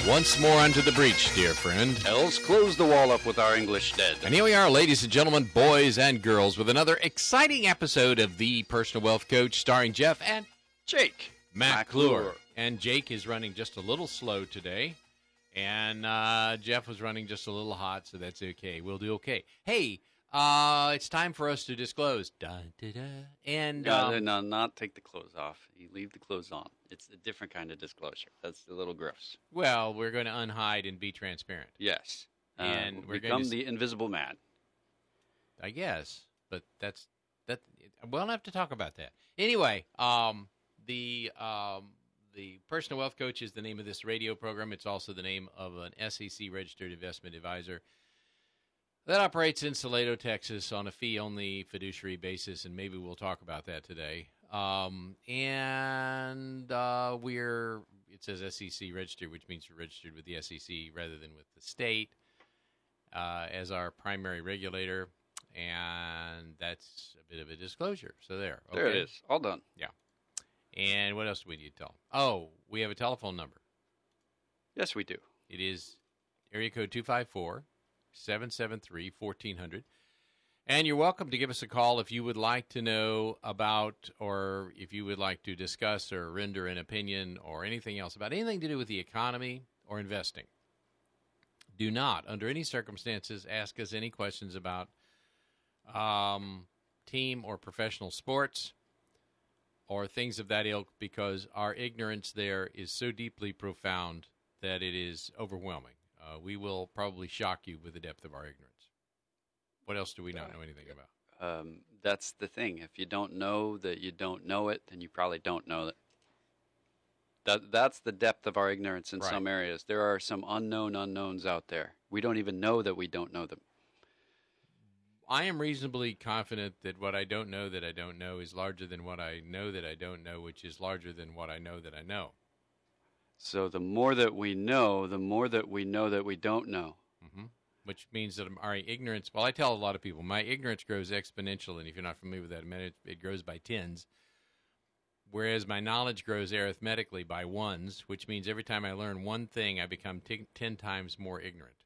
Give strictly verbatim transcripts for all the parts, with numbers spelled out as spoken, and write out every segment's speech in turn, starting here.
Once more unto the breach, dear friend. Else close the wall up with our English dead. And here we are, ladies and gentlemen, boys and girls, with another exciting episode of The Personal Wealth Coach, starring Jeff and Jake McClure. And Jake is running just a little slow today, and uh, Jeff was running just a little hot, so that's okay. We'll do okay. Hey, uh, it's time for us to disclose. Da, da, da. And No, um, no, not take the clothes off. You leave the clothes on. It's a different kind of disclosure. That's a little gross. well, we're going to unhide and be transparent, Yes. Uh, And we'll we're going become to s- the invisible man. I guess. But that's that. We'll have to talk about that. Anyway, um, the um, the Personal Wealth Coach is the name of this radio program. It's also the name of an S E C registered investment advisor that operates in Salado, Texas, on a fee-only fiduciary basis, and maybe we'll talk about that today. Um, and uh, we're, it says S E C registered, which means we're registered with the S E C rather than with the state uh, as our primary regulator, and that's a bit of a disclosure. So there. Okay. There it is. All done. And what else do we need to tell them? Oh, we have a telephone number. Yes, we do. It is area code two five four, seven seven three, one four zero zero. And you're welcome to give us a call if you would like to know about, or if you would like to discuss or render an opinion or anything else about anything to do with the economy or investing. Do not, under any circumstances, ask us any questions about um, team or professional sports or things of that ilk, because our ignorance there is so deeply profound that it is overwhelming. Uh, we will probably shock you with the depth of our ignorance. What else do we not know anything about? Um, that's the thing. If you don't know that you don't know it, then you probably don't know it. That That's the depth of our ignorance in Right. some areas. There are some unknown unknowns out there. We don't even know that we don't know them. I am reasonably confident that what I don't know that I don't know is larger than what I know that I don't know, which is larger than what I know that I know. So the more that we know, the more that we know that we don't know. Mm-hmm. Which means that our ignorance, well, I tell a lot of people, my ignorance grows exponentially, and if you're not familiar with that, I mean, it, it grows by tens, whereas my knowledge grows arithmetically by ones, which means every time I learn one thing, I become t- ten times more ignorant.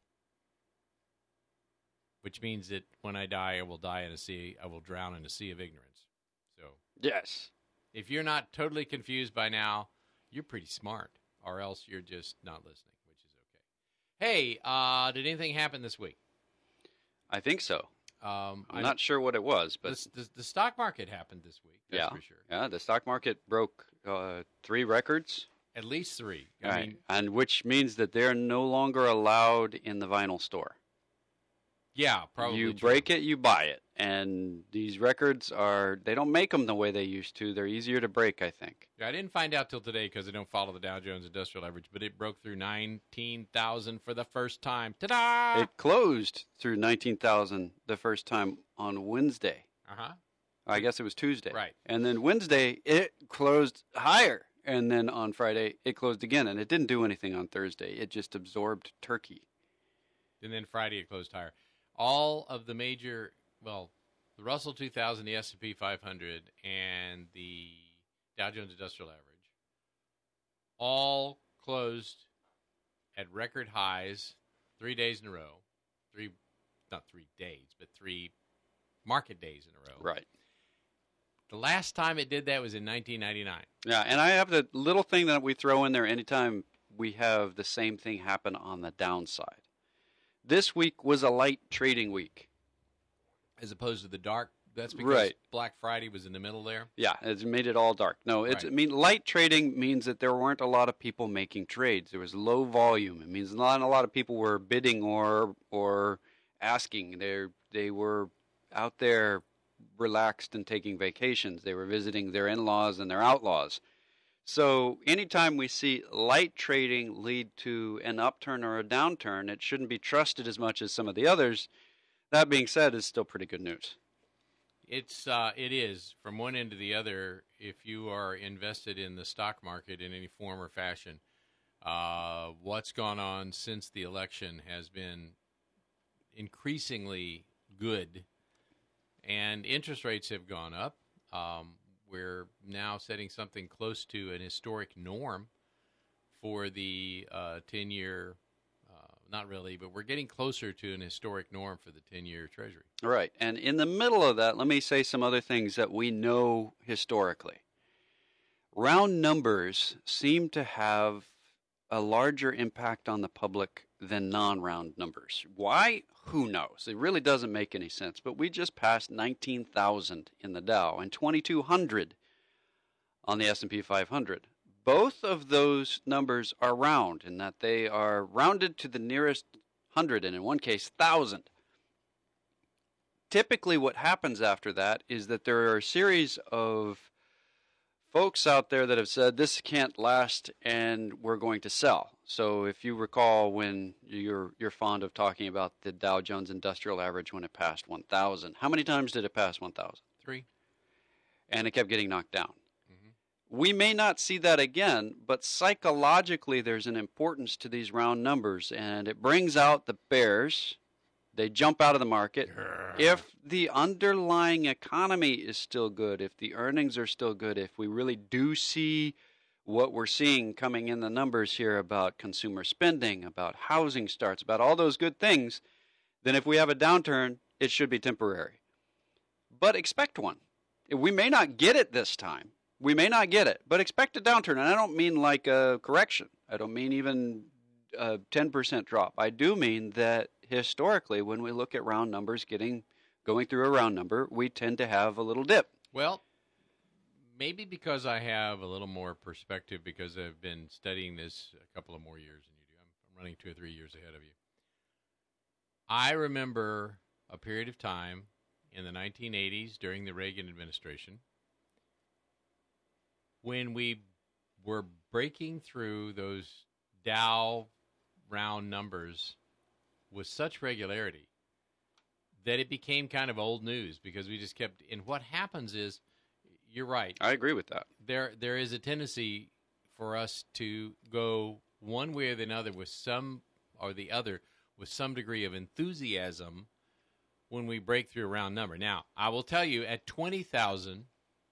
Which means that when I die, I will die in a sea, I will drown in a sea of ignorance. So Yes. if you're not totally confused by now, you're pretty smart, or else you're just not listening, which is okay. Hey, uh, did anything happen this week? I think so. Um, I'm not sure what it was, but the, the, the stock market happened this week, that's yeah, for sure. yeah, the stock market broke uh, three records, At least three. I right? mean, And which means that they're no longer allowed in the vinyl store. yeah, probably You true. break it, you buy it, and these records are—they don't make them the way they used to. They're easier to break, I think. I didn't find out till today because I don't follow the Dow Jones Industrial Average, but it broke through nineteen thousand for the first time. Ta-da! It closed through nineteen thousand the first time on Wednesday. Uh-huh. I guess it was Tuesday. Right. And then Wednesday, it closed higher. And then on Friday, it closed again. And it didn't do anything on Thursday. It just absorbed Turkey. And then Friday it closed higher. All of the major, well, the Russell two thousand, the S and P five hundred, and the Dow Jones Industrial Average all closed at record highs three days in a row. Three, not three days, but three market days in a row. Right. The last time it did that was in nineteen ninety-nine. Yeah, and I have the little thing that we throw in there anytime we have the same thing happen on the downside. This week was a light trading week. As opposed to the dark. That's because Right. Black Friday was in the middle there. Yeah, it's made it all dark. No, it's Right. I mean light trading means that there weren't a lot of people making trades. There was low volume. It means not a lot of people were bidding or or asking. They they were out there relaxed and taking vacations. They were visiting their in-laws and their outlaws. So anytime we see light trading lead to an upturn or a downturn, it shouldn't be trusted as much as some of the others. That being said, it's still pretty good news. It's uh, it is from one end to the other. If you are invested in the stock market in any form or fashion, uh, what's gone on since the election has been increasingly good, and interest rates have gone up. Um, we're now setting something close to an historic norm for the uh, ten-year, uh, not really, but we're getting closer to an historic norm for the ten-year Treasury. Right. And in the middle of that, let me say some other things that we know historically. Round numbers seem to have a larger impact on the public than non-round numbers. Why? Who knows? It really doesn't make any sense. But we just passed nineteen thousand in the Dow and twenty-two hundred on the S and P five hundred. Both of those numbers are round in that they are rounded to the nearest hundred, and in one case, thousand. Typically what happens after that is that there are a series of folks out there that have said this can't last and we're going to sell. So if you recall when you're you're fond of talking about the Dow Jones Industrial Average when it passed one thousand, how many times did it pass one thousand? Three. And it kept getting knocked down. Mm-hmm. We may not see that again, but psychologically there's an importance to these round numbers, and it brings out the bears. They jump out of the market. If the underlying economy is still good, if the earnings are still good, if we really do see what we're seeing coming in the numbers here about consumer spending, about housing starts, about all those good things, then if we have a downturn, it should be temporary. But expect one. We may not get it this time. We may not get it, but expect a downturn. And I don't mean like a correction. I don't mean even a ten percent drop. I do mean that historically, when we look at round numbers getting going through a round number, we tend to have a little dip. Well, maybe because I have a little more perspective because I've been studying this a couple of more years than you do. I'm, I'm running two or three years ahead of you. I remember a period of time in the nineteen eighties during the Reagan administration when we were breaking through those Dow round numbers with such regularity that it became kind of old news because we just kept, and what happens is, you're right. I agree with that. There, there is a tendency for us to go one way or the other with some, or the other, with some degree of enthusiasm when we break through a round number. Now, I will tell you, at twenty thousand,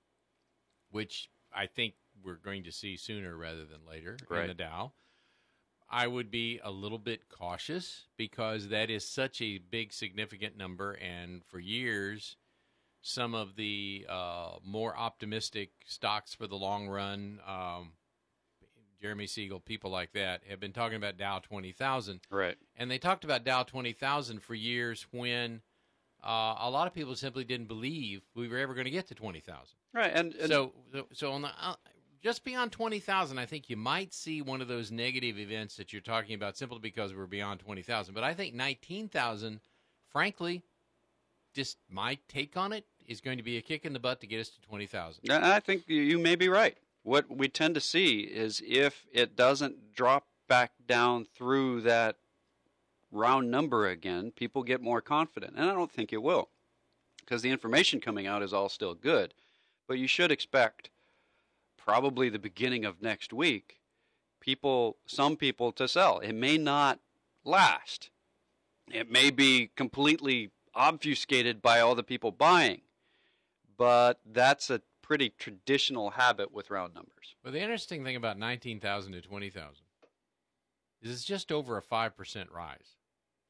which I think we're going to see sooner rather than later right. in the Dow, I would be a little bit cautious because that is such a big, significant number, and for years, some of the uh, more optimistic stocks for the long run, um, Jeremy Siegel, people like that, have been talking about Dow twenty thousand. Right. And they talked about Dow twenty thousand for years when uh, a lot of people simply didn't believe we were ever going to get to twenty thousand. Right. And, and so, so, so on the... Uh, just beyond twenty thousand, I think you might see one of those negative events that you're talking about simply because we're beyond twenty thousand. But I think nineteen thousand, frankly, just my take on it, is going to be a kick in the butt to get us to twenty thousand. I think you may be right. What we tend to see is if it doesn't drop back down through that round number again, people get more confident. And I don't think it will because the information coming out is all still good. But you should expect probably the beginning of next week, people, some people to sell. It may not last. It may be completely obfuscated by all the people buying, but that's a pretty traditional habit with round numbers. Well, the interesting thing about nineteen thousand to twenty thousand is it's just over a five percent rise.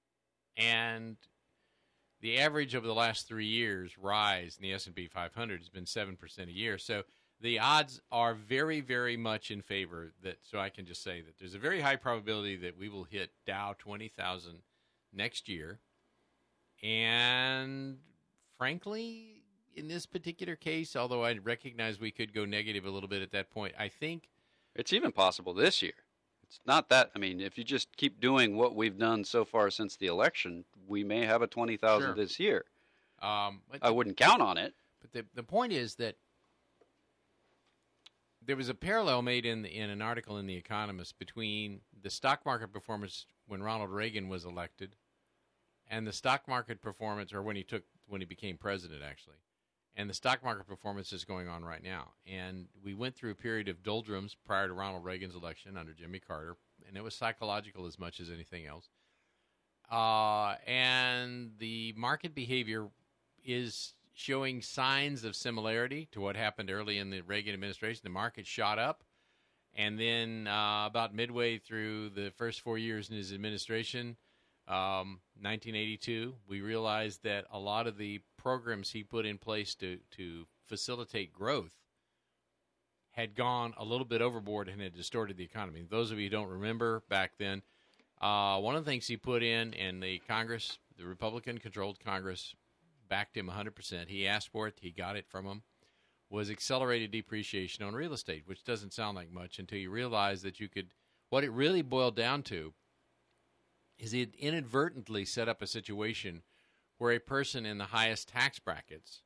And the average over the last three years rise in the S and P five hundred has been seven percent a year. So the odds are very, very much in favor that, so I can just say that there's a very high probability that we will hit Dow twenty thousand next year. And frankly, in this particular case, although I recognize we could go negative a little bit at that point, I think it's even possible this year. It's not that, I mean, if you just keep doing what we've done so far since the election, we may have a twenty thousand sure. this year. Um, but I wouldn't count on it. But the the point is that there was a parallel made in the, in an article in The Economist between the stock market performance when Ronald Reagan was elected and the stock market performance, or when he took when he became president, actually, and the stock market performance is going on right now. And we went through a period of doldrums prior to Ronald Reagan's election under Jimmy Carter, and it was psychological as much as anything else. Uh, and the market behavior is showing signs of similarity to what happened early in the Reagan administration. The market shot up, And then uh, about midway through the first four years in his administration, um, nineteen eighty-two, we realized that a lot of the programs he put in place to, to facilitate growth had gone a little bit overboard and had distorted the economy. Those of you who don't remember back then, uh, one of the things he put in, and the Congress, the Republican-controlled Congress, backed him one hundred percent. He asked for it. He got it from him. Was accelerated depreciation on real estate, which doesn't sound like much until you realize that you could – what it really boiled down to is he had inadvertently set up a situation where a person in the highest tax brackets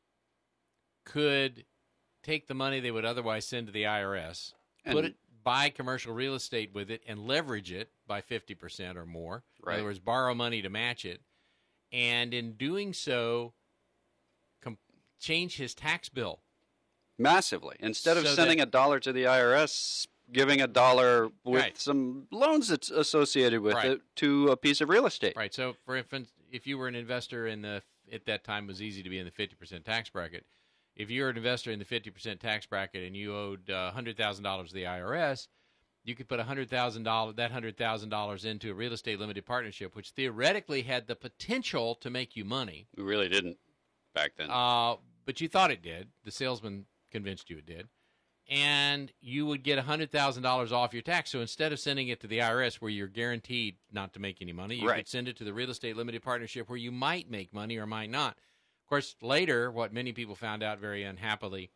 could take the money they would otherwise send to the I R S, And- put it, buy commercial real estate with it, and leverage it by fifty percent or more. Right. In other words, borrow money to match it. And in doing so, com- change his tax bill. Massively. Instead of So sending that- a dollar to the I R S, giving a dollar with Right. some loans that's associated with Right. it to a piece of real estate. Right. So, for instance, if you were an investor in the at that time it was easy to be in the fifty percent tax bracket. If you're an investor in the fifty percent tax bracket and you owed uh, one hundred thousand dollars to the I R S, you could put one hundred thousand dollars that one hundred thousand dollars into a real estate limited partnership, which theoretically had the potential to make you money. We really didn't back then. Uh, but you thought it did. The salesman convinced you it did. And you would get one hundred thousand dollars off your tax. So instead of sending it to the I R S where you're guaranteed not to make any money, you Right. could send it to the real estate limited partnership where you might make money or might not. Of course, later, what many people found out very unhappily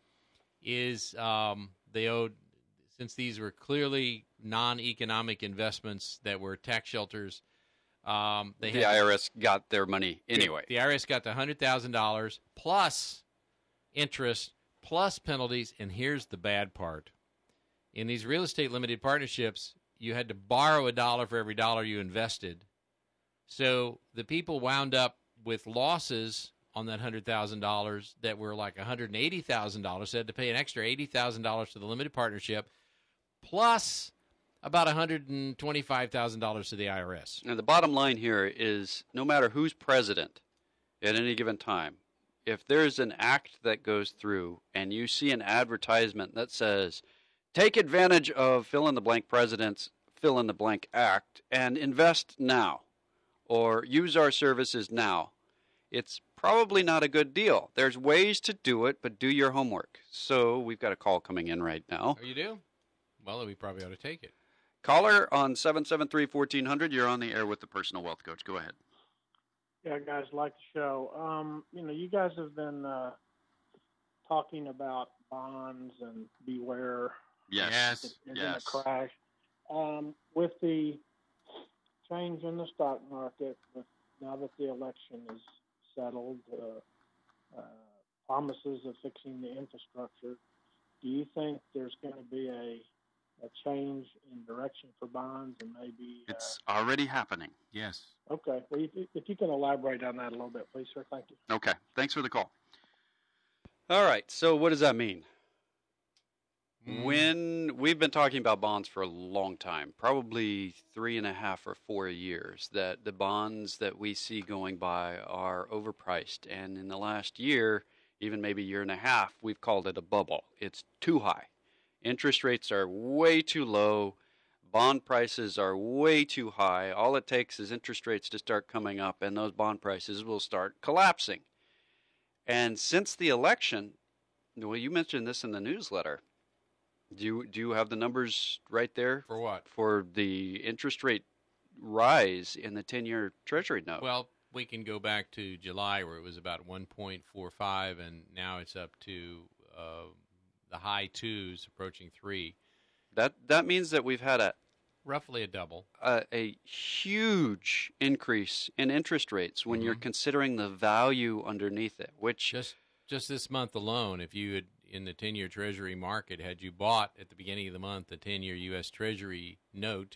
is um, they owed, since these were clearly non-economic investments that were tax shelters, um, they the had I R S got their money anyway. The I R S got the one hundred thousand dollars plus interest plus penalties, and here's the bad part. In these real estate limited partnerships, you had to borrow a dollar for every dollar you invested. So the people wound up with losses on that one hundred thousand dollars that were like one hundred eighty thousand dollars. So they had to pay an extra eighty thousand dollars to the limited partnership, plus about one hundred twenty-five thousand dollars to the I R S. And the bottom line here is no matter who's president at any given time, if there's an act that goes through and you see an advertisement that says, take advantage of fill in the blank president's fill in the blank act and invest now or use our services now, it's probably not a good deal. There's ways to do it, but do your homework. So we've got a call coming in right now. Oh, you do? Well, we probably ought to take it. Caller on seven seven three, one four zero zero, you're on the air with the Personal Wealth Coach. Go ahead. Yeah, guys, like the show. Um, you know, you guys have been uh, talking about bonds and beware Yes. and Yes. a crash. Um, with the change in the stock market, with now that the election is settled, uh, uh, promises of fixing the infrastructure, do you think there's going to be a a change in direction for bonds and maybe... Uh, It's already happening. Yes. okay. Well, if, if you can elaborate on that a little bit, please, sir. Thank you. Okay. Thanks for the call. All right. So what does that mean? Mm. When we've been talking about bonds for a long time, probably three and a half or four years, that the bonds that we see going by are overpriced. And in the last year, even maybe year and a half, we've called it a bubble. It's too high. Interest rates are way too low. Bond prices are way too high. All it takes is interest rates to start coming up, and those bond prices will start collapsing. And since the election, well, you mentioned this in the newsletter. Do you, do you have the numbers right there? For what? For the interest rate rise in the ten-year Treasury note. Well, we can go back to July where it was about one point four five, and now it's up to uh, the high twos, approaching three. That that means that we've had a Roughly a double. a, a huge increase in interest rates when Mhm. you're considering the value underneath it, which Just just this month alone, if you had, in the ten-year Treasury market, had you bought at the beginning of the month the ten-year U S Treasury note,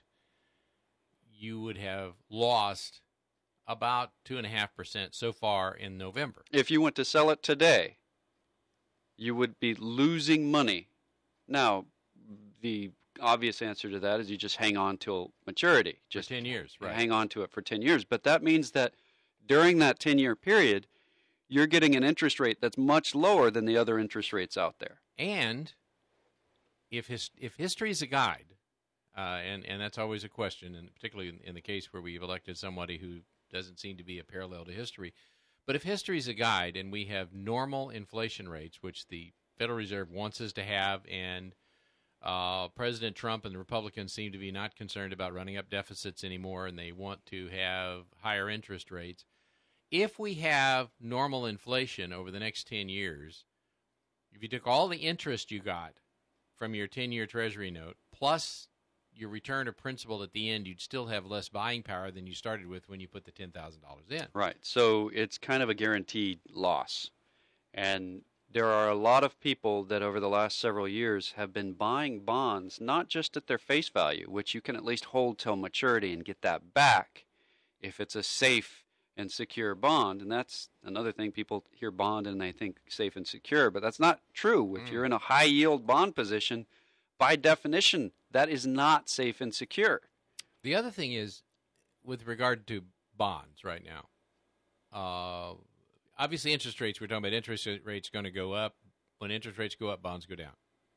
you would have lost about two point five percent so far in November. if you went to sell it today, you would be losing money. Now, the obvious answer to that is you just hang on till maturity. Just for ten years, right? hang on to it for ten years. But that means that during that ten-year period, you're getting an interest rate that's much lower than the other interest rates out there. And if his, if history is a guide, uh, and and that's always a question, and particularly in, in the case where we've elected somebody who doesn't seem to be a parallel to history. But if history is a guide, and we have normal inflation rates, which the Federal Reserve wants us to have, and uh, President Trump and the Republicans seem to be not concerned about running up deficits anymore, and they want to have higher interest rates. If we have normal inflation over the next ten years, if you took all the interest you got from your ten-year Treasury note, plus your return of principal at the end, you'd still have less buying power than you started with when you put the ten thousand dollars in. Right. So it's kind of a guaranteed loss. And there are a lot of people that over the last several years have been buying bonds, not just at their face value, which you can at least hold till maturity and get that back if it's a safe and secure bond. And that's another thing. People hear bond and they think safe and secure, but that's not true. If Mm. you're in a high yield bond position, by definition, that is not safe and secure. The other thing is, with regard to bonds right now, uh, obviously interest rates, we're talking about interest rates going to go up. When interest rates go up, bonds go down.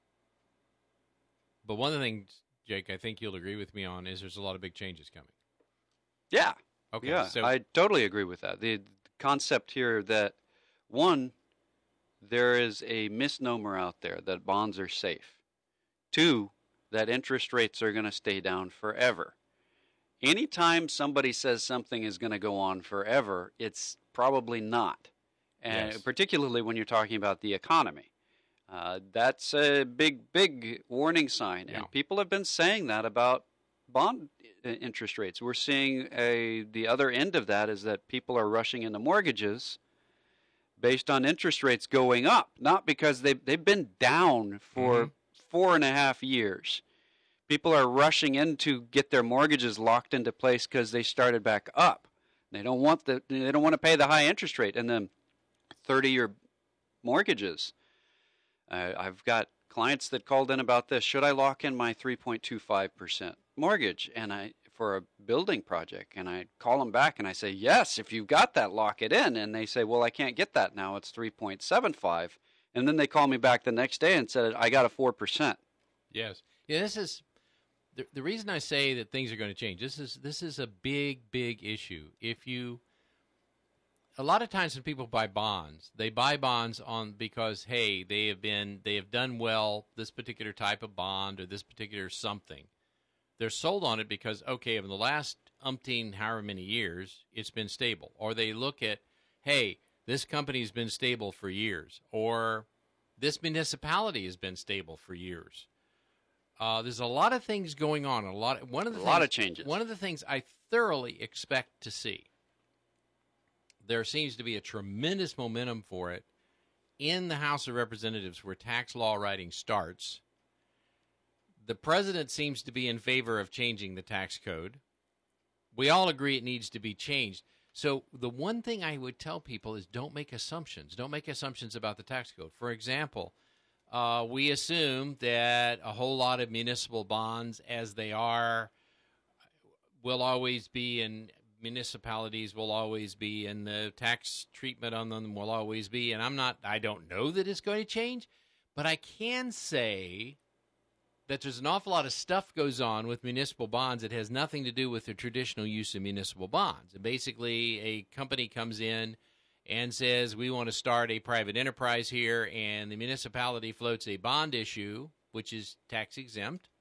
But one of the things, Jake, I think you'll agree with me on is there's a lot of big changes coming. Yeah. Okay. Yeah, so I totally agree with that. The concept here that, one, there is a misnomer out there that bonds are safe. Two, that interest rates are going to stay down forever. Anytime somebody says something is going to go on forever, it's probably not. And Yes. particularly when you're talking about the economy. Uh, that's a big, big warning sign. Yeah. And people have been saying that about bond i- interest rates. We're seeing a the other end of that is that people are rushing into mortgages based on interest rates going up, not because they've, they've been down for Mhm. four and a half years. People are rushing in to get their mortgages locked into place because they started back up. They don't want the they don't want to pay the high interest rate, and then thirty-year mortgages. Uh, I've got clients that called in about this. Should I lock in my three point two five percent mortgage and I for a building project? And I call them back and I say, yes, if you've got that, lock it in. And they say, well, I can't get that now. It's three point seven five. And then they call me back the next day and said, I got a four percent. Yes. Yeah, this is the, the reason I say that things are going to change. This is this is a big, big issue. If you a lot of times when people buy bonds, they buy bonds on because hey, they have been they have done well this particular type of bond or this particular something. They're sold on it because okay, in the last umpteen however many years, it's been stable. Or they look at, hey, this company's been stable for years, or this municipality has been stable for years. Uh, there's a lot of things going on. A lot. One of the A things, lot of changes. One of the things I thoroughly expect to see. There seems to be a tremendous momentum for it in the House of Representatives, where tax law writing starts. The president seems to be in favor of changing the tax code. We all agree it needs to be changed. So the one thing I would tell people is don't make assumptions. Don't make assumptions about the tax code. For example, uh, we assume that a whole lot of municipal bonds, as they are, will always be in municipalities, will always be, and the tax treatment on them will always be. And I'm not, I don't know that it's going to change, but I can say that there's an awful lot of stuff goes on with municipal bonds that has nothing to do with the traditional use of municipal bonds. And basically, a company comes in and says, we want to start a private enterprise here, and the municipality floats a bond issue, which is tax exempt,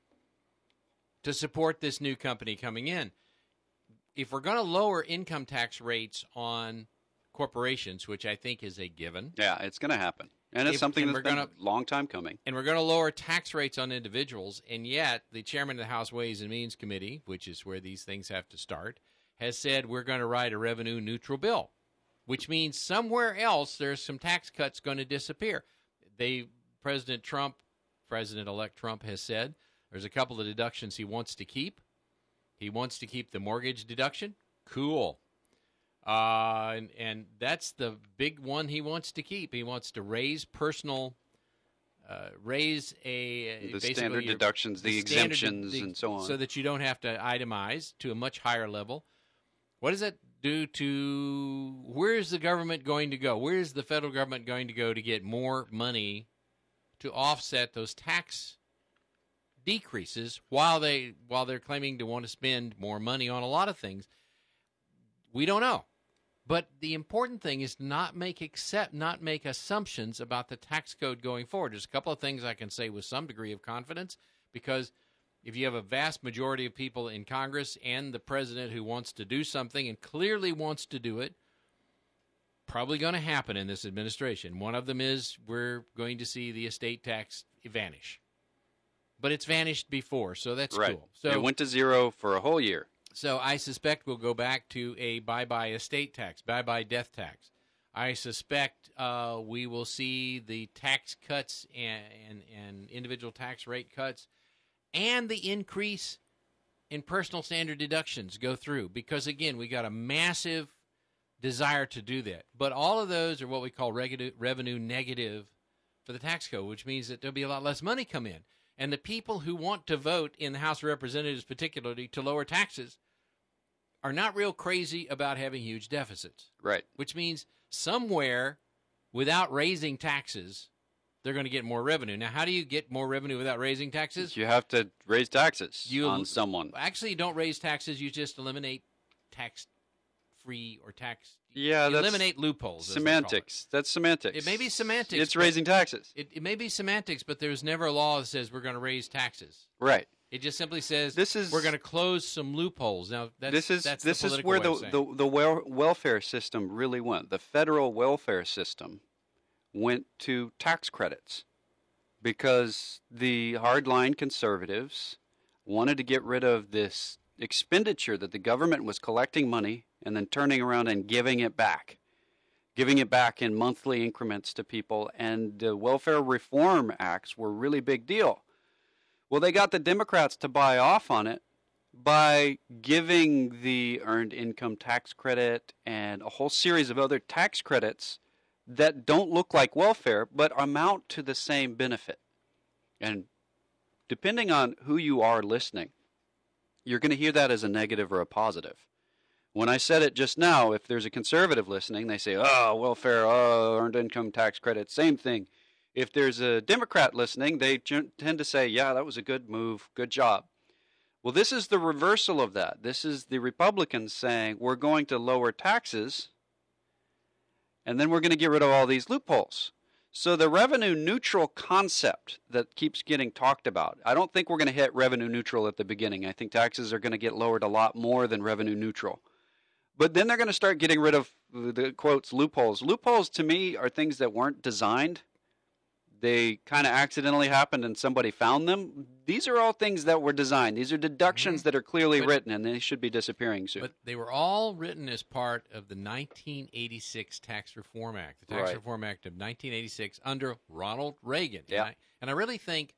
to support this new company coming in. If we're going to lower income tax rates on corporations, which I think is a given, Yeah, it's going to happen. And it's If- something and that's we're been gonna- a long time coming. and we're going to lower tax rates on individuals, and yet the chairman of the House Ways and Means Committee, which is where these things have to start, has said we're going to write a revenue-neutral bill, which means somewhere else there's some tax cuts going to disappear. They, President Trump, President-elect Trump has said there's a couple of deductions he wants to keep. He wants to keep the mortgage deduction. Cool. Uh, and, and that's the big one he wants to keep. He wants to raise personal, uh, raise a The basically standard your- deductions, the, standard- exemptions, the- and so on. so that you don't have to itemize to a much higher level. What does that do to, where's the government going to go? Where's the federal government going to go to get more money to offset those tax decreases while they while they're claiming to want to spend more money on a lot of things. We don't know. But the important thing is not make accept not make assumptions about the tax code going forward. There's a couple of things I can say with some degree of confidence, because if you have a vast majority of people in Congress and the president who wants to do something and clearly wants to do it, probably going to happen in this administration. One of them is we're going to see the estate tax vanish. But it's vanished before, so that's right. cool. So it went to zero for a whole year. So I suspect we'll go back to a bye-bye estate tax, bye-bye death tax. I suspect uh, we will see the tax cuts and, and, and individual tax rate cuts and the increase in personal standard deductions go through, because, again, we got a massive desire to do that. But all of those are what we call regu- revenue negative for the tax code, which means that there'll be a lot less money come in. And the people who want to vote in the House of Representatives, particularly to lower taxes, are not real crazy about having huge deficits. Right. Which means somewhere, without raising taxes, they're going to get more revenue. Now, how do you get more revenue without raising taxes? You have to raise taxes you, on someone. Actually, you don't raise taxes. You just eliminate tax-free or tax. Yeah, you that's eliminate loopholes. Semantics. That's semantics. It may be semantics. It's raising taxes. It, it may be semantics, but there's never a law that says we're going to raise taxes. Right. It just simply says this is, we're going to close some loopholes. Now, that's, this is that's this the is where the the, the wel- welfare system really went. The federal welfare system went to tax credits because the hardline conservatives wanted to get rid of this expenditure that the government was collecting money and then turning around and giving it back, giving it back in monthly increments to people. And the welfare reform acts were a really big deal. Well, they got the Democrats to buy off on it by giving the earned income tax credit and a whole series of other tax credits that don't look like welfare but amount to the same benefit. And depending on who you are listening, you're going to hear that as a negative or a positive. When I said it just now, if there's a conservative listening, they say, oh, welfare, oh, earned income tax credit, same thing. If there's a Democrat listening, they tend to say, yeah, that was a good move, good job. Well, this is the reversal of that. This is the Republicans saying we're going to lower taxes, and then we're going to get rid of all these loopholes. So the revenue neutral concept that keeps getting talked about, I don't think we're going to hit revenue neutral at the beginning. I think taxes are going to get lowered a lot more than revenue neutral. But then they're going to start getting rid of the, quotes, loopholes. Loopholes, to me, are things that weren't designed. They kind of accidentally happened and somebody found them. These are all things that were designed. These are deductions mm-hmm. that are clearly but, written, and they should be disappearing soon. But they were all written as part of the nineteen eighty-six Tax Reform Act, the Tax right. Reform Act of nineteen eighty-six under Ronald Reagan. Yeah. And I, and I really think,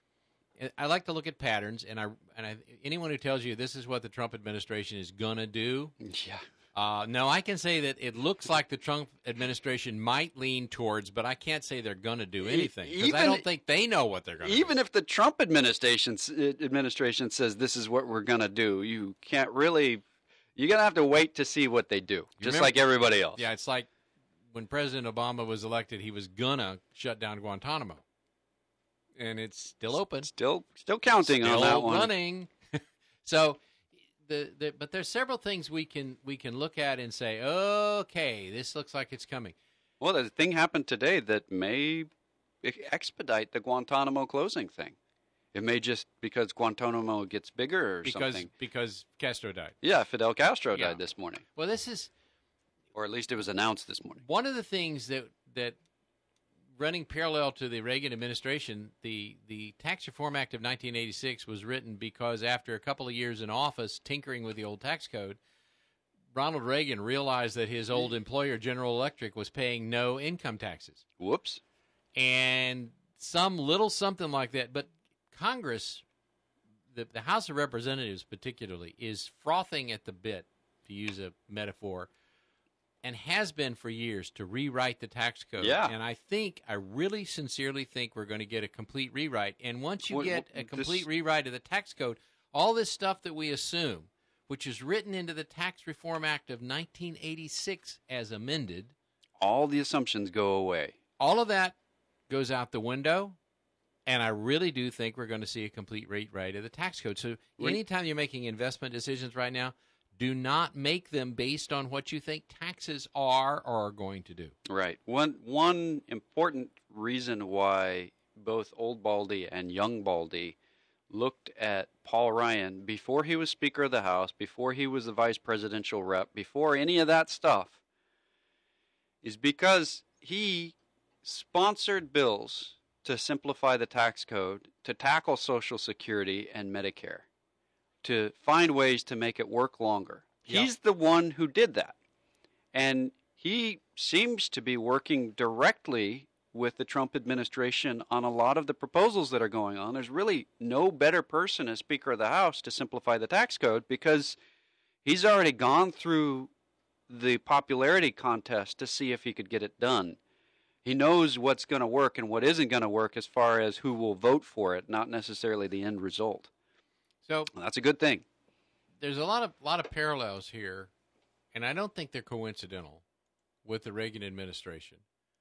I like to look at patterns, and I and I, anyone who tells you this is what the Trump administration is going to do, yeah. Uh, no, I can say that it looks like the Trump administration might lean towards, but I can't say they're going to do anything because I don't think they know what they're going to do. Even if the Trump administration administration says this is what we're going to do, you can't really. You're going to have to wait to see what they do, you just remember, like everybody else. Yeah, it's like when President Obama was elected, he was going to shut down Guantanamo, and it's still open, still still counting still on that one, running. So. The, the, but there's several things we can we can look at and say, okay, this looks like it's coming. Well, the thing happened today that may expedite the Guantanamo closing thing. It may just because Guantanamo gets bigger or because, something. Because Castro died. Yeah, Fidel Castro yeah. died this morning. Well, this is... Or at least it was announced this morning. One of the things that that running parallel to the Reagan administration, the, the Tax Reform Act of nineteen eighty-six was written because after a couple of years in office tinkering with the old tax code, Ronald Reagan realized that his old employer, General Electric, was paying no income taxes. Whoops. And some little something like that. But Congress, the, the House of Representatives particularly, is frothing at the bit, to use a metaphor, and has been for years to rewrite the tax code. Yeah. And I think, I really sincerely think we're going to get a complete rewrite. And once you well, get well, a complete this... rewrite of the tax code, all this stuff that we assume, which is written into the Tax Reform Act of nineteen eighty-six as amended, all the assumptions go away. All of that goes out the window, And I really do think we're going to see a complete rate right of the tax code. So When- anytime you're making investment decisions right now, do not make them based on what you think taxes are or are going to do. Right. One one important reason why both Old Baldy and Young Baldy looked at Paul Ryan before he was Speaker of the House, before he was the Vice Presidential Rep, before any of that stuff, is because he sponsored bills to simplify the tax code, to tackle Social Security and Medicare, to find ways to make it work longer. Yep. He's the one who did that. And he seems to be working directly with the Trump administration on a lot of the proposals that are going on. There's really no better person as Speaker of the House to simplify the tax code because he's already gone through the popularity contest to see if he could get it done. He knows what's going to work and what isn't going to work as far as who will vote for it, not necessarily the end result. So That's a good thing. there's a lot of lot of parallels here, and I don't think they're coincidental with the Reagan administration.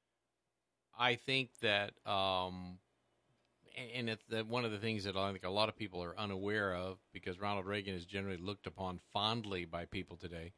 I think that, um, and it's the, one of the things that I think a lot of people are unaware of, because Ronald Reagan is generally looked upon fondly by people today,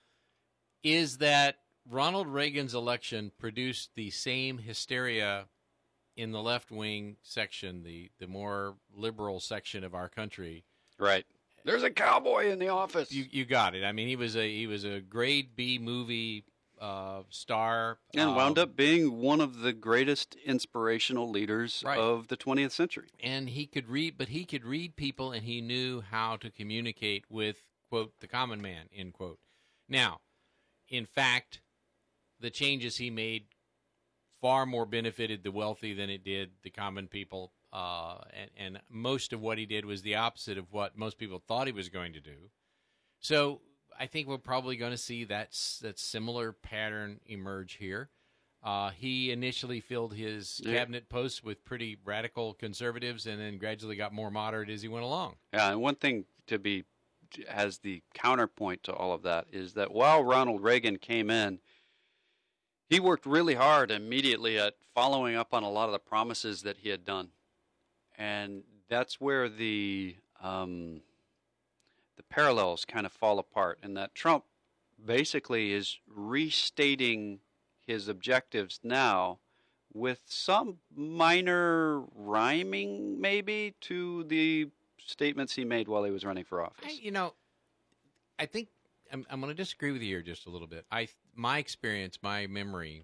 is that Ronald Reagan's election produced the same hysteria in the left-wing section, the, the more liberal section of our country. Right. There's a cowboy in the office. You you got it. I mean, he was a he was a grade B movie uh, star, and wound um, up being one of the greatest inspirational leaders Right. of the twentieth century. and he could read, but he could read people, and he knew how to communicate with, quote, the common man, end quote. Now, in fact, the changes he made far more benefited the wealthy than it did the common people. Uh, and, and most of what he did was the opposite of what most people thought he was going to do. So I think we're probably going to see that, s- that similar pattern emerge here. Uh, he initially filled his Yeah. cabinet posts with pretty radical conservatives and then gradually got more moderate as he went along. Yeah, and one thing to be as the counterpoint to all of that is that while Ronald Reagan came in, he worked really hard immediately at following up on a lot of the promises that he had done. And that's where the um, the parallels kind of fall apart, and that Trump basically is restating his objectives now with some minor rhyming, maybe, to the statements he made while he was running for office. I, you know, I think I'm, I'm going to disagree with you here just a little bit. I my experience, my memory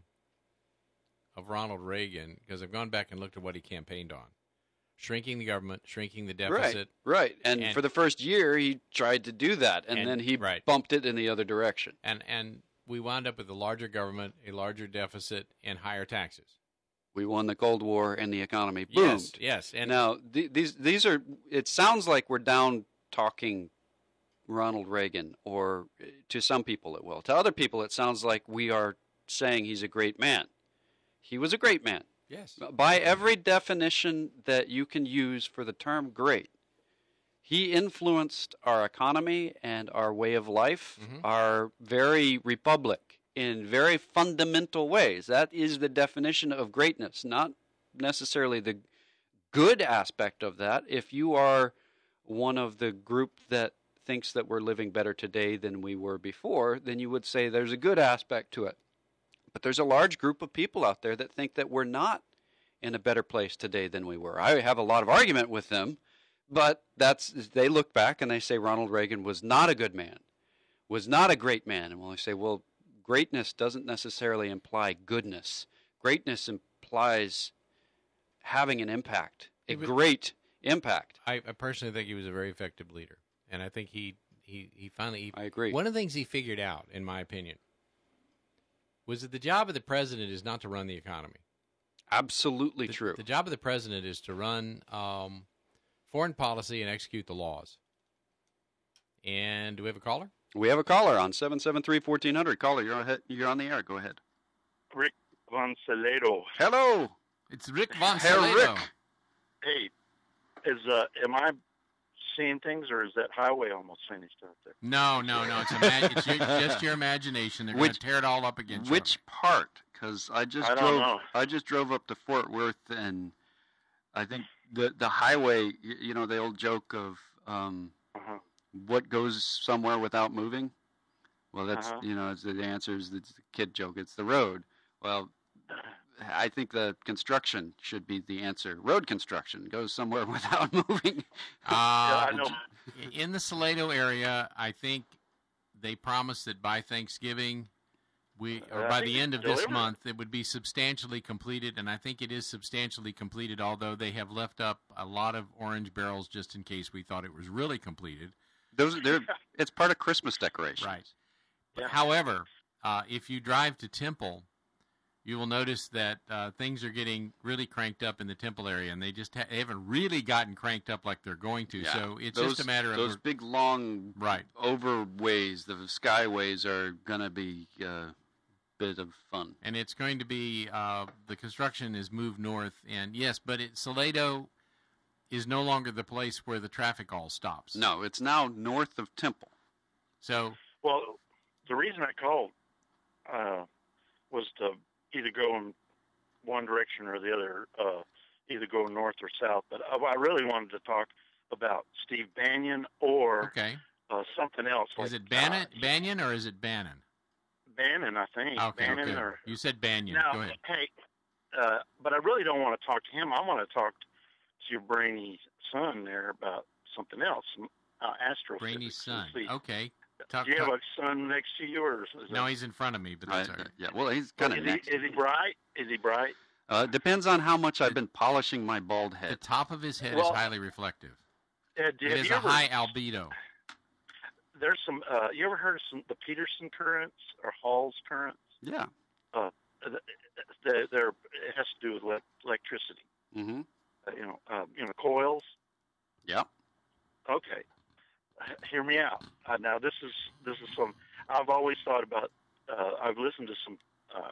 of Ronald Reagan, because I've gone back and looked at what he campaigned on: shrinking the government, shrinking the deficit. Right, right. And, And- for the first year, he tried to do that, and, And- then he right. bumped it in the other direction. And and we wound up with a larger government, a larger deficit, and higher taxes. We won the Cold War, and the economy boomed. Yes, yes. And now, th- these these are. It sounds like we're down talking Ronald Reagan, or uh, to some people it will. To other people, it sounds like we are saying he's a great man. He was a great man. yes, By every definition that you can use for the term great, he influenced our economy and our way of life, Mhm. our very republic, in very fundamental ways. That is the definition of greatness, not necessarily the good aspect of that. If you are one of the group that thinks that we're living better today than we were before, then you would say there's a good aspect to it. But there's a large group of people out there that think that we're not in a better place today than we were. I have a lot of argument with them, but that's they look back and they say Ronald Reagan was not a good man, was not a great man. And when I say, well, greatness doesn't necessarily imply goodness. Greatness implies having an impact, a He was- great impact. I, I personally think he was a very effective leader, and I think he he he finally. He, I agree. One of the things he figured out, in my opinion, was that the job of the president is not to run the economy. Absolutely The, true. the job of the president is to run um, foreign policy and execute the laws. And do we have a caller? We have a caller on seven seven three, one four zero zero. Caller, you're on, you're on the air. Go ahead. Rick Von Salado. Hello. It's Rick Von Herr Rick. Hey, is uh, am I seeing things, or is that highway almost finished out there? No, no, no. It's, ima- it's your, just your imagination. They're going Which- to tear it all up again. Which part? Because I just I don't drove. know. I just drove up to Fort Worth, and I think the the highway, y- you know, the old joke of um, Uh-huh. what goes somewhere without moving. Well, that's Uh-huh. you know, it's the answer is it's the kid joke. It's the road. Well, I think the construction should be the answer. Road construction goes somewhere without moving. Uh, I know. in the Salado area, I think they promised that by Thanksgiving, we or I by think the it's end of this delivered. month, it would be substantially completed, and I think it is substantially completed, although they have left up a lot of orange barrels just in case we thought it was really completed. Those they're it's part of Christmas decorations. Right. Yeah. However, uh, if you drive to Temple, you will notice that uh, things are getting really cranked up in the Temple area, and they just ha- they haven't really gotten cranked up like they're going to. Yeah. So it's those, just a matter of those big long right. overways, the skyways are gonna be a bit of fun. And it's going to be uh, the construction is moved north, and yes, but it, Salado is no longer the place where the traffic all stops. No, it's now north of Temple. So Well, the reason I called uh, was to either go in one direction or the other, uh, either go north or south. But I, I really wanted to talk about Steve Bannon or okay, uh, something else. is like, it Bannon, uh, Bannon or is it Bannon? Bannon, I think. Okay, Bannon okay. or You said Bannon. now, Go ahead. hey, uh, but I really don't want to talk to him. I want to talk to your brainy son there about something else, uh, astrophysics. Brainy's son. Let's see. Okay. Talk, Do you have talk- a son next to you, or is no, that, he's in front of me, but that's Right, all right. yeah, well, he's kind of is next. he, is he bright? Is he bright? Uh, depends on how much I've been polishing my bald The head. top of his head Well, is highly reflective. Uh, do- It have is you a ever, high albedo. There's some. Uh, you ever heard of some the Peterson currents or Hall's currents? Yeah. Uh, they're, they're, it has to do with le- electricity. Mm-hmm. Uh, you know, uh, you know, coils. Yep. Okay, H- hear me out. Uh, now, this is this is some. I've always thought about. Uh, I've listened to some.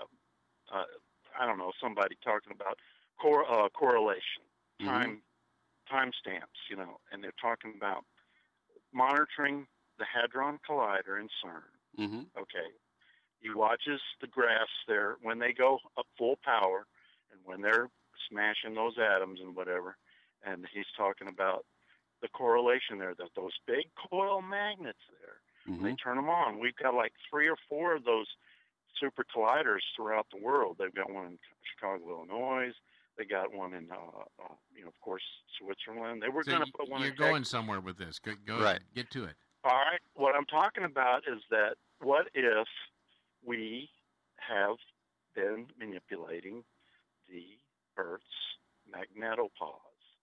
Uh, uh, I don't know, somebody talking about cor- uh, correlation, Mhm. time, time stamps. You know, and they're talking about monitoring the Hadron Collider in CERN. Mm-hmm. Okay, he watches the graphs there when they go up full power, and when they're smashing those atoms and whatever. And he's talking about the correlation there, that those big coil magnets there, Mm-hmm. when they turn them on. We've got like three or four of those super colliders throughout the world. They've got one in Chicago, Illinois. They got one in, uh, uh, you know, of course, Switzerland. They were So going y- to put one you're in going Texas. somewhere with this. Go, go Right. ahead. Get to it. All right. What I'm talking about is that what if we have been manipulating the Earth's magnetopause?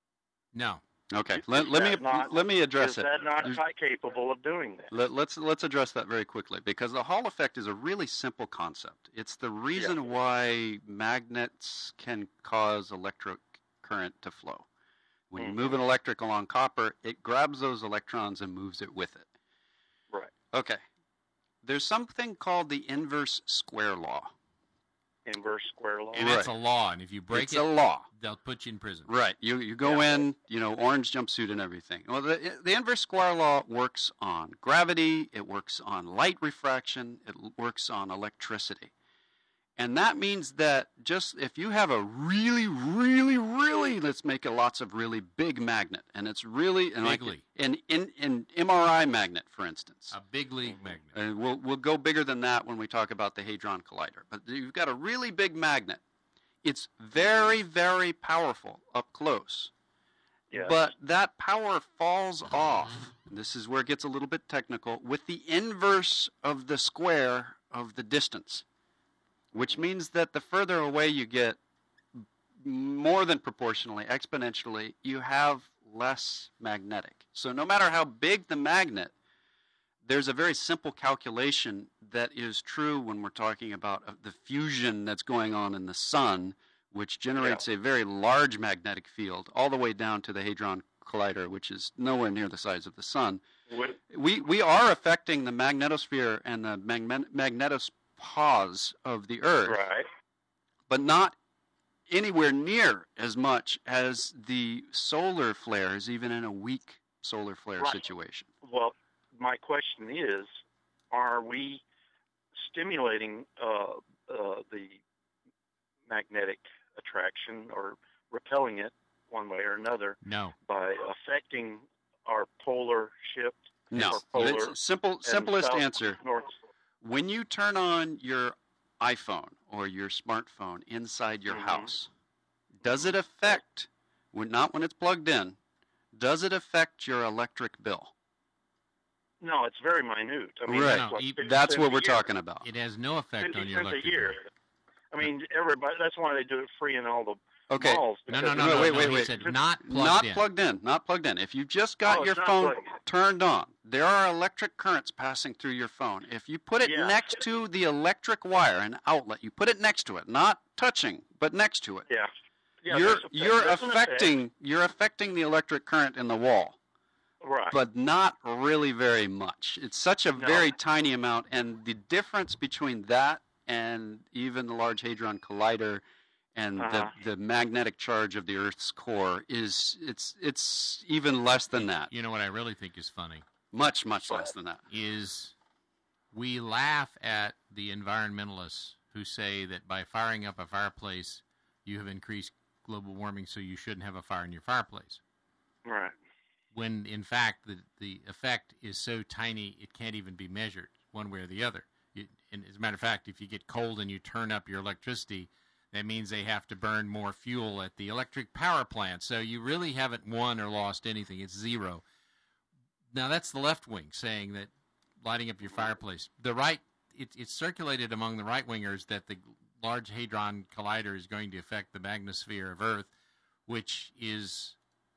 No. Okay. Is Let, let me that not- let me address Is it. that not There's- quite capable of doing that? Let, let's let's address that very quickly because the Hall effect is a really simple concept. It's the reason Yeah. why magnets can cause electric current to flow. When you Mhm. move an electric along copper, it grabs those electrons and moves it with it. Right. Okay. There's something called the inverse square law. Inverse square law. And Right. it's a law, and if you break It's it, a law. they'll put you in prison. Right. You you go Yeah. in, you know, orange jumpsuit and everything. Well, the the inverse square law works on gravity, it works on light refraction, it l- works on electricity. And that means that just if you have a really, really, really, let's make it lots of really big magnet, and it's really and like Bigly. an in an M R I magnet, for instance. A big league magnet. And we'll we'll go bigger than that when we talk about the Hadron Collider. But you've got a really big magnet. It's very, very powerful up close. Yes. But that power falls off. And this is where it gets a little bit technical with the inverse of the square of the distance, which means that the further away you get, more than proportionally, exponentially, you have less magnetic. So no matter how big the magnet, there's a very simple calculation that is true when we're talking about uh, the fusion that's going on in the sun, which generates a very large magnetic field all the way down to the Hadron Collider, which is nowhere near the size of the sun. Would, We we are affecting the magnetosphere and the mag- magnetopause of the Earth, right. but not anywhere near as much as the solar flares, even in a weak solar flare Right. situation. Well, my question is, are we stimulating uh, uh, the magnetic attraction or repelling it one way or another No. by affecting our polar shift. No. or polar It's simple, and simplest south, answer. North. When you turn on your iPhone or your smartphone inside your Mhm. house, does it affect, when, not when it's plugged in, does it affect your electric bill? No, it's very minute. I mean, Right. it's like No, fifty That's cents what a we're year. talking about. It has no effect fifty on your cents a electric year. bill. I mean, everybody. That's why they do it free in all the Okay. malls. No, because no, no, Wait, no, wait, no. wait, He wait. said not plugged Not in. plugged in. Not plugged in. If you've just got Oh, your it's not phone plugged in. turned on, there are electric currents passing through your phone. If you put it Yeah. next to the electric wire, an outlet, you put it next to it, not touching, but next to it. Yeah. Yeah, you're there's a- you're there's an effect. affecting you're affecting the electric current in the wall, Right. but not really very much. It's such a No. very tiny amount, and the difference between that and even the Large Hadron Collider and Uh-huh. the, the magnetic charge of the Earth's core is it's it's even less than that. You know what I really think is funny Much, much less than that. is we laugh at the environmentalists who say that by firing up a fireplace, you have increased global warming, so you shouldn't have a fire in your fireplace. Right. When in fact the the effect is so tiny it can't even be measured one way or the other. You, and as a matter of fact, if you get cold and you turn up your electricity, that means they have to burn more fuel at the electric power plant. So you really haven't won or lost anything. It's zero. Now that's the left wing saying that lighting up your fireplace. The right, it, it's circulated among the right wingers that the Large Hadron Collider is going to affect the magnetosphere of Earth, which is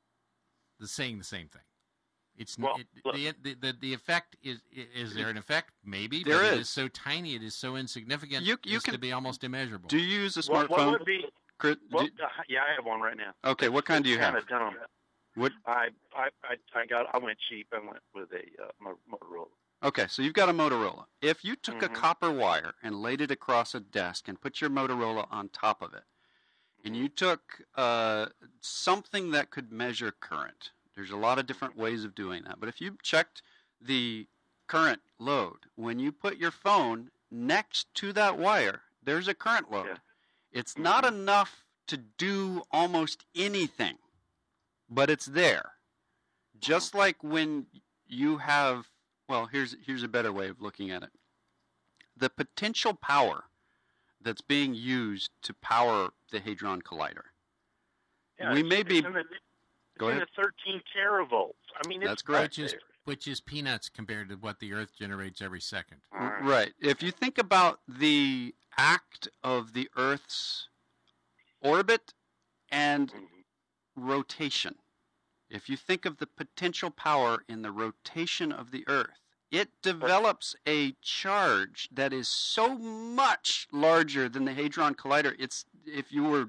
the saying the same thing. It's Well, it, look. the, the the the effect is is there an effect? Maybe There but It is. is so tiny, it is so insignificant. You- you as can- to be almost immeasurable. Do you use a What, what smartphone? would be? Chris? Well, Do- uh, yeah, I have one right now. okay, what kind do you Kind have? of dumb. What? I, I I I got. I went cheap. I went with a uh, Mo- Motorola. Okay, so you've got a Motorola. If you took a Mhm. copper wire and laid it across a desk and put your Motorola on top of it, and you took uh, something that could measure current, there's a lot of different ways of doing that. But if you checked the current load, when you put your phone next to that wire, there's a current load. Yeah. It's not enough to do almost anything, but it's there. Just like when you have, well, here's here's a better way of looking at it. The potential power that's being used to power the Hadron Collider. Yeah, We it's- may it's be- in the, Go it's in ahead. the thirteen teravolts. I mean, it's That's correct. right Which is there. which is peanuts compared to what the Earth generates every second. All right. Right. If you think about the act of the Earth's orbit and Mhm. rotation, if you think of the potential power in the rotation of the Earth, it develops a charge that is so much larger than the Hadron Collider. It's, if you were,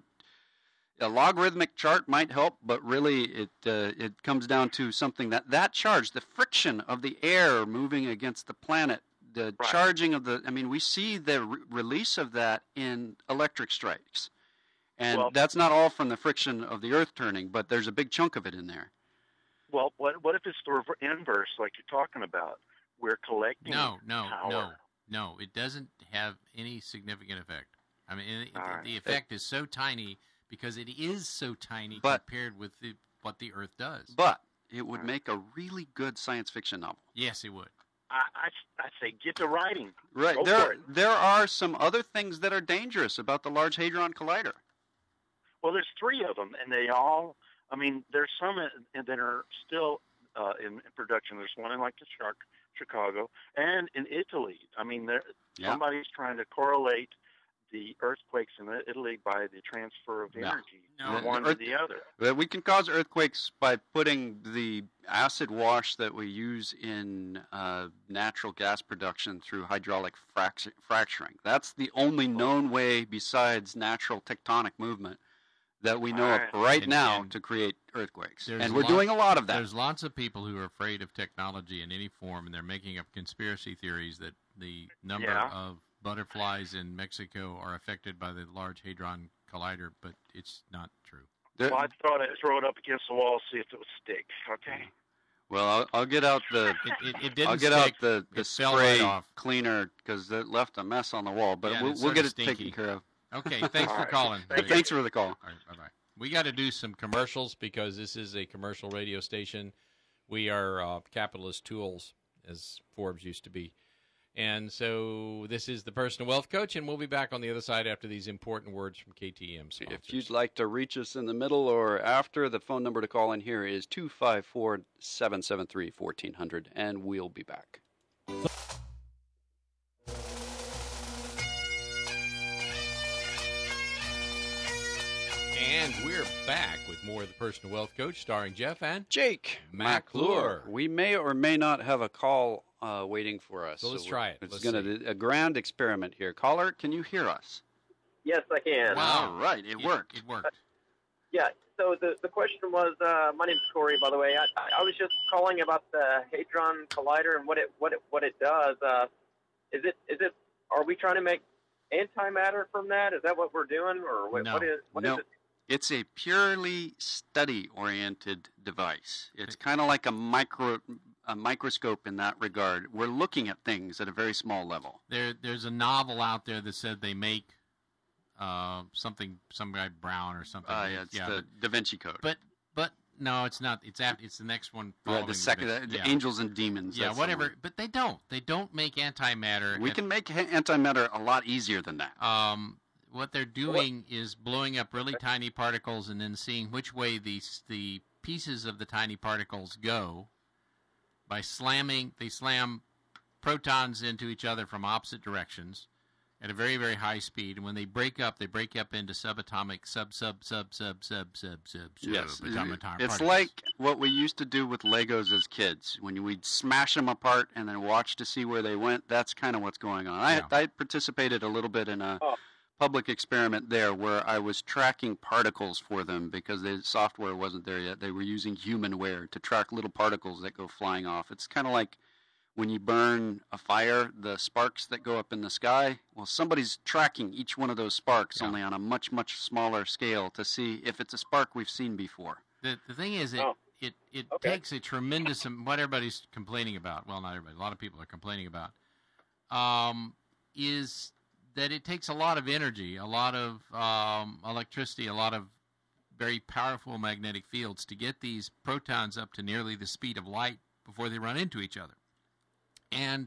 a logarithmic chart might help, but really it uh, it comes down to something that that charge, the friction of the air moving against the planet, the Right. charging of the, I mean, we see the re- release of that in electric strikes. And Well- that's not all from the friction of the Earth turning, but there's a big chunk of it in there. Well, what what if it's the rever- inverse, like you're talking about? We're collecting No, no, power. no, no. It doesn't have any significant effect. I mean, it, All right. the effect is so tiny because it is so tiny But- compared with the, what the Earth does. But it would Right. make a really good science fiction novel. Yes, it would. I, I I say get to writing. Right. Go there for it. there are some other things that are dangerous about the Large Hadron Collider. Well, there's three of them, and they all. I mean, there's some in- that are still uh, in, in production. There's one in like the Shark, Chicago, and in Italy. I mean, there Yeah. somebody's trying to correlate the earthquakes in Italy by the transfer of No. energy No. from one The earth- to the other. Uh, We can cause earthquakes by putting the acid wash that we use in uh, natural gas production through hydraulic frac- fracturing. That's the only known way besides natural tectonic movement that we know Alright. of right And- now and to create earthquakes. there's And we're lot- doing a lot of that. There's lots of people who are afraid of technology in any form, and they're making up conspiracy theories that the number Yeah. of butterflies in Mexico are affected by the Large Hadron Collider, but it's not true. There- Well, I thought I'd throw it up against the wall, see if it would stick. Okay. well, I'll, I'll get out the It, it, it didn't I'll get stick. out the, the It fell spray right off. cleaner because it left a mess on the wall. But Yeah, and we'll, it's we'll sort get of it taken stinky. care of. Okay, thanks All for right. calling. Thank you. Thanks for the call. All right, bye-bye. We got to do some commercials because this is a commercial radio station. We are uh, capitalist tools, as Forbes used to be. And so this is the Personal Wealth Coach, and we'll be back on the other side after these important words from K T M sponsors. If you'd like to reach us in the middle or after, the phone number to call in here is two five four, seven seven three, one four zero zero, and we'll be back. And we're back with more of the Personal Wealth Coach, starring Jeff and Jake McClure. We may or may not have a call uh, waiting for us. So let's try it. It's Let's going to be a grand experiment here. Caller, can you hear us? Yes, I can. Wow. All right, it, It worked. It worked. Yeah, so the, the question was, uh, my name's Corey, by the way. I, I was just calling about the Hadron Collider and what it what it what it does. Uh, is it is it? Are we trying to make antimatter from that? Is that what we're doing, or what, No. what is what no. is it? It's a purely study-oriented device. It's kind of like a micro a microscope in that regard. We're looking at things at a very small level. There, there's a novel out there that said they make uh, something, some guy Brown or something. Uh, yeah, it's the Da Vinci Code. but, but but no, it's not. It's at, it's the next one. Right, Following the second, Da Vinci. the yeah. angels and demons. Yeah, that's the whatever. one. But they don't. They don't make antimatter. We at- can make ha- antimatter a lot easier than that. Um, what they're doing is blowing up really tiny particles and then seeing which way these the pieces of the tiny particles go by slamming. They slam protons into each other from opposite directions at a very, very high speed. And when they break up, they break up into subatomic, sub, sub, sub, sub, sub, sub, sub, Yes, subatomic it's particles. like what we used to do with Legos as kids. When we'd smash them apart and then watch to see where they went, that's kind of what's going on. Yeah. I, I participated a little bit in a Oh. public experiment there where I was tracking particles for them because the software wasn't there yet. They were using humanware to track little particles that go flying off. It's kind of like when you burn a fire, the sparks that go up in the sky. Well, somebody's tracking each one of those sparks Yeah. only on a much, much smaller scale to see if it's a spark we've seen before. The the thing is, it Oh. it, it Okay. takes a tremendous am- what everybody's complaining about. Well, not everybody. A lot of people are complaining about. Um, is that it takes a lot of energy, a lot of um, electricity, a lot of very powerful magnetic fields to get these protons up to nearly the speed of light before they run into each other. And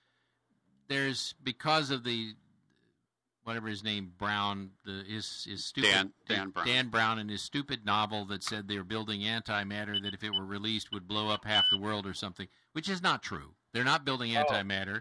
there's because of the whatever his name Brown, the his his stupid Dan- Dan Brown. Dan Brown and his stupid novel that said they were building antimatter that if it were released would blow up half the world or something, which is not true. They're not building Oh. antimatter,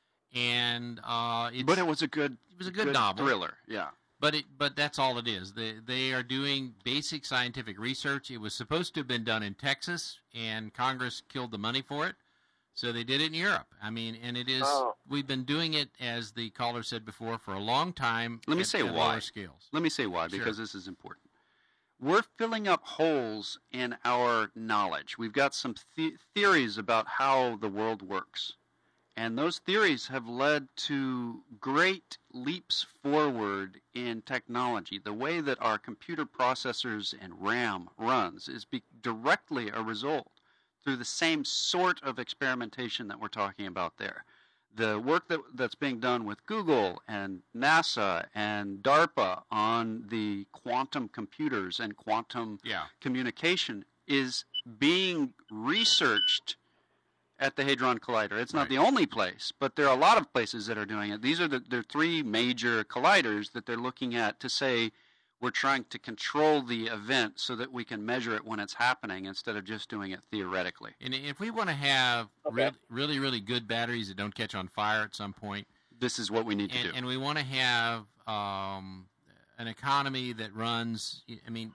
and uh, it's, But it was a good, it was a good, novel. thriller. Yeah. But it, but that's all it is. They they are doing basic scientific research. It was supposed to have been done in Texas, and Congress killed the money for it, so they did it in Europe. I mean, and it is. Oh. We've been doing it, as the caller said before, for a long time. Let me at, say at why. lower scales. Let me say why, Sure. because this is important. We're filling up holes in our knowledge. We've got some the- theories about how the world works. And those theories have led to great leaps forward in technology. The way that our computer processors and RAM runs is be- directly a result through the same sort of experimentation that we're talking about there. The work that, that's being done with Google and NASA and DARPA on the quantum computers and quantum Yeah. communication is being researched at the Hadron Collider. It's not Right. the only place, but there are a lot of places that are doing it. These are the there are three major colliders that they're looking at to say we're trying to control the event so that we can measure it when it's happening instead of just doing it theoretically. And if we want to have Okay. really, really, really good batteries that don't catch on fire at some point, This is what we need to and, do. and we want to have um, an economy that runs. I mean,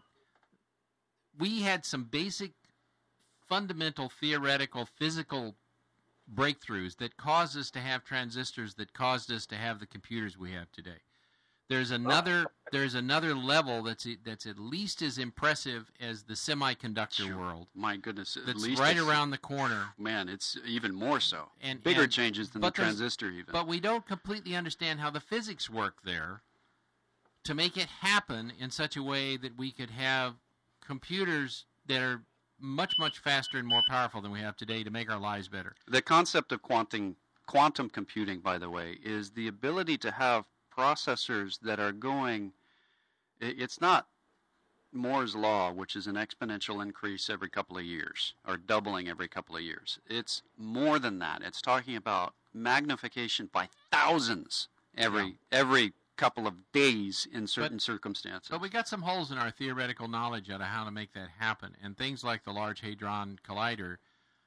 we had some basic, fundamental, theoretical, physical breakthroughs that caused us to have transistors that caused us to have the computers we have today. There's another there's another level that's that's at least as impressive as the semiconductor Sure. world. My goodness, at That's least right it's- around the corner. Man, it's even more so. And Bigger and- changes than the but there's- transistor even. But we don't completely understand how the physics work there to make it happen in such a way that we could have computers that are much, much faster and more powerful than we have today to make our lives better. The concept of quantum quantum computing, by the way, is the ability to have processors that are going. i- It's not Moore's law, which is an exponential increase every couple of years, or doubling every couple of years. It's more than that. It's talking about magnification by thousands every Yeah. every couple of days in certain But- circumstances. But we got some holes in our theoretical knowledge out of how to make that happen. And things like the Large Hadron Collider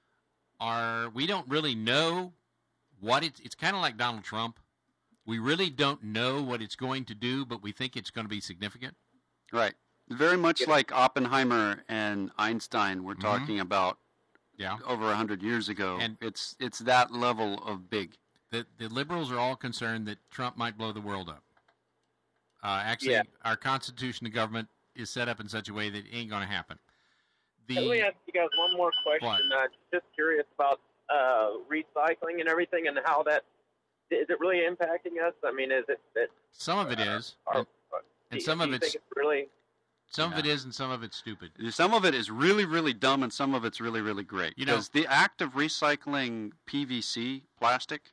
are, we don't really know what it's, it's kind of like Donald Trump. We really don't know what it's going to do, but we think it's going to be significant. Right. Very much like Oppenheimer and Einstein were Mhm. talking about Yeah. over a hundred years ago. And- it's it's that level of big. The, the liberals are all concerned that Trump might blow the world up. Uh, actually, Yeah. our constitution of government is set up in such a way that it ain't going to happen. The, Let me ask you guys one more question. What? Uh, just curious about uh, recycling and everything, and how that is it really impacting us? I mean, is it that some of it is, Are, and, and do, some do of you it's think it's really? some of it Yeah. is, and some of it's stupid. Some of it is really, really dumb, and some of it's really, really great. You know- Because the act of recycling P V C plastic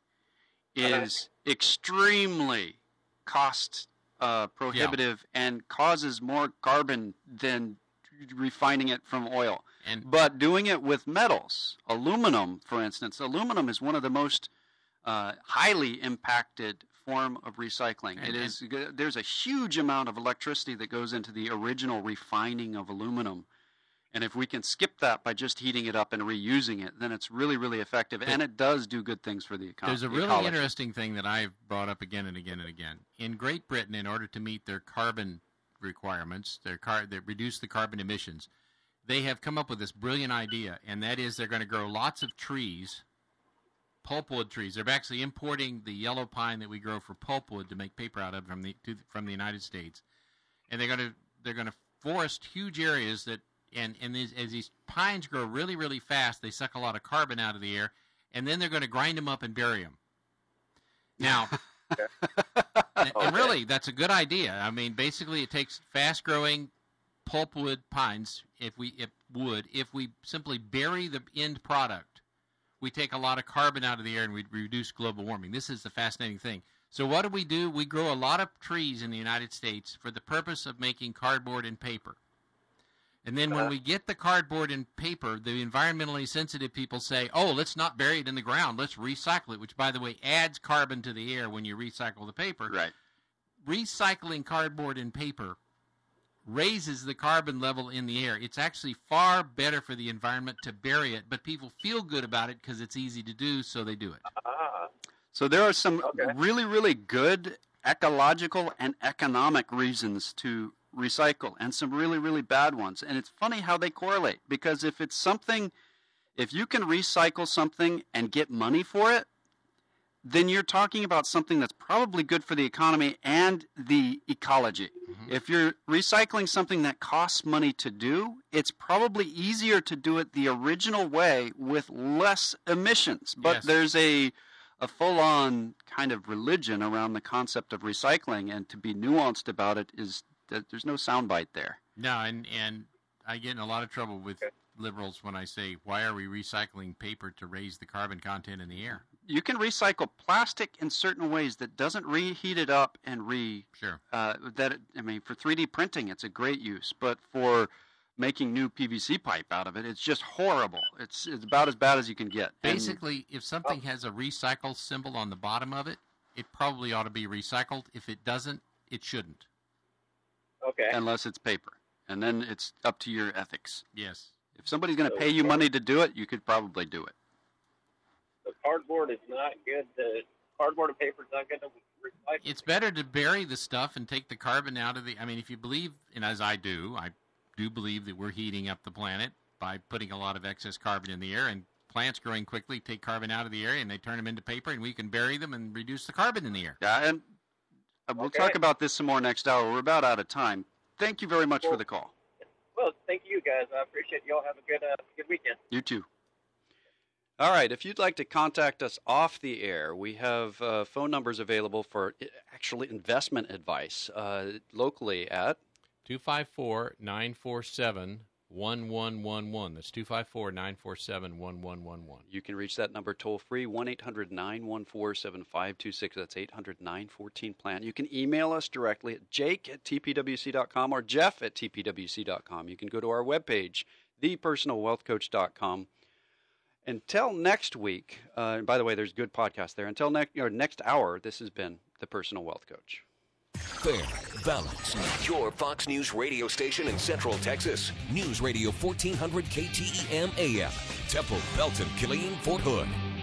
is extremely cost uh, prohibitive and causes more carbon than refining it from oil. And But doing it with metals, aluminum, for instance, aluminum is one of the most uh, highly impacted form of recycling. And- it is there's a huge amount of electricity that goes into the original refining of aluminum, and if we can skip that by just heating it up and reusing it, then it's really, really effective, and it does do good things for the economy. there's a really interesting thing that I've brought up again and again and again. In Great Britain, in order to meet their carbon requirements, their car, they reduce the carbon emissions, they have come up with this brilliant idea, and that is they're going to grow lots of trees, pulpwood trees. They're actually importing the yellow pine that we grow for pulpwood to make paper out of from the to, from the United States, and they're going to they're going to forest huge areas that and and these, as these pines grow really really fast, they suck a lot of carbon out of the air, and then they're going to grind them up and bury them. Now. And, and really, that's a good idea. I mean, basically, it takes fast-growing pulpwood pines. If we if wood, if we simply bury the end product, we take a lot of carbon out of the air and we reduce global warming. This is the fascinating thing. So, what do we do? We grow a lot of trees in the United States for the purpose of making cardboard and paper. And then when we get the cardboard and paper, the environmentally sensitive people say, oh, let's not bury it in the ground. Let's recycle it, which, by the way, adds carbon to the air when you recycle the paper. Right. Recycling cardboard and paper raises the carbon level in the air. It's actually far better for the environment to bury it, but people feel good about it because it's easy to do, so they do it. Ah, So there are some Okay. really, really good ecological and economic reasons to recycle, and some really, really bad ones. And it's funny how they correlate, because if it's something, if you can recycle something and get money for it, then you're talking about something that's probably good for the economy and the ecology. Mm-hmm. If you're recycling something that costs money to do, it's probably easier to do it the original way with less emissions. But Yes. there's a a full-on kind of religion around the concept of recycling, and to be nuanced about it is that there's no soundbite there. No, and, and I get in a lot of trouble with liberals when I say, why are we recycling paper to raise the carbon content in the air? You can recycle plastic in certain ways that doesn't reheat it up and re Sure. uh, that I mean for three D printing it's a great use, but for making new P V C pipe out of it, it's just horrible. It's it's about as bad as you can get. And Basically, if something has a recycle symbol on the bottom of it, it probably ought to be recycled. If it doesn't, it shouldn't. okay. unless it's paper, and then it's up to your ethics. Yes. If somebody's going to pay you money to do it, you could probably do it. So cardboard is not good. To, cardboard and paper is not good to recycle. It's better to bury the stuff and take the carbon out of the... I mean, if you believe, and as I do, I do believe that we're heating up the planet by putting a lot of excess carbon in the air, and plants growing quickly take carbon out of the air, and they turn them into paper, and we can bury them and reduce the carbon in the air. Yeah, and uh, we'll Okay. talk about this some more next hour. We're about out of time. Thank you very much for the call. Well, thank you guys. I appreciate you all. Have a good uh, good weekend. You too. All right. If you'd like to contact us off the air, we have uh, phone numbers available for uh, actually investment advice uh, locally at two five four, nine four seven, one one one one. That's two five four, nine four seven, one one one one. You can reach that number toll free, one eight hundred, nine one four, seven five two six. That's eight hundred, nine one four, plan. You can email us directly at jake at t p w c dot com or jeff at t p w c dot com. You can go to our webpage, the personal wealth coach dot com. Until next week, uh, and by the way, there's good podcasts there. Until next, or next hour, this has been The Personal Wealth Coach. Fair, balanced. Your Fox News radio station in Central Texas. News Radio fourteen hundred K T E M A M. Temple, Belton, Killeen, Fort Hood.